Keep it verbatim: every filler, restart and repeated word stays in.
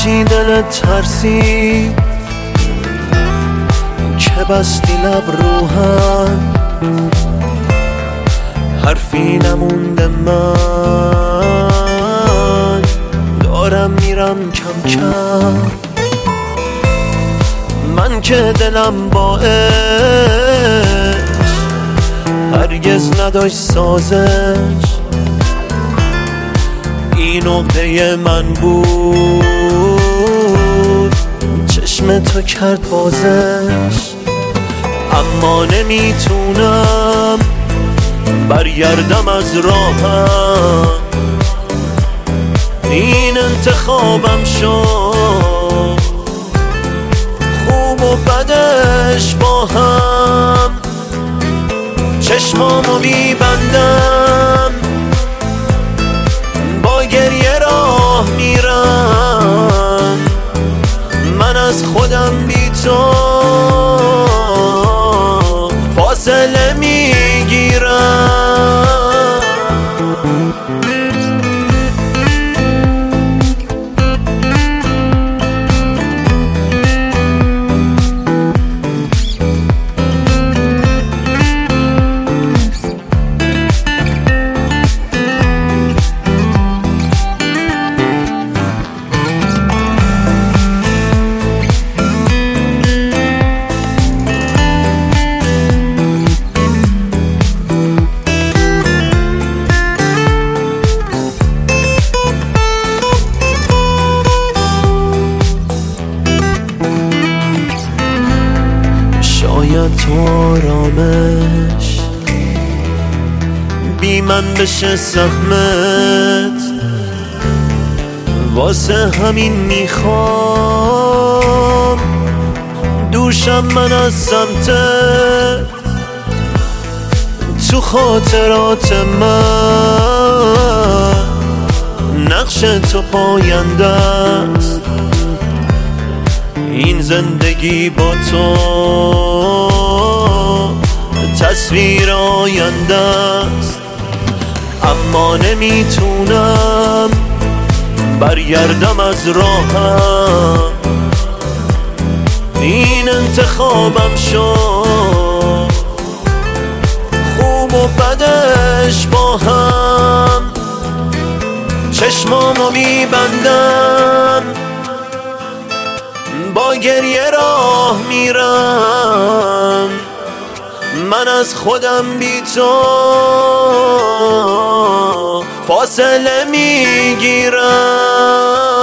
چی دلت ترسید که بستی لب رو هم، حرفی نمونده من دارم میرم کم کم. من که دلم با عشق هرگز نداشت سازش، این عقده من بود چشم تو کرد بازش. اما نمیتونم برگردم از راهم، این انتخابم شد خوب و بدش با هم. چشمامو میبندم با گریه راه میرم، من از خودم بی تو فاصله میگیرم. شاید تو آرامش بی من بشه سهمت، واسه همین میخوام دوشم من از سمتت. تو خاطرات من نقش تو پاینده است، این زندگی با تو تصویر آینده است. اما نمیتونم برگردم از راهم، این انتخابم شد خوب و بدش با هم. چشمامو میبندم با گریه راه میرم، من از خودم بی تو فاصله میگیرم.